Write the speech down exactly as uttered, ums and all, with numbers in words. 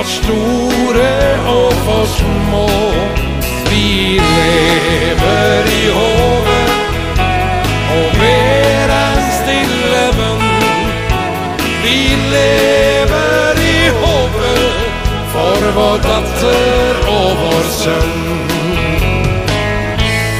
for store og for små. Vi lever i hovet og hver en stille bønn. Vi lever i hovet for vår datter og vår sønn.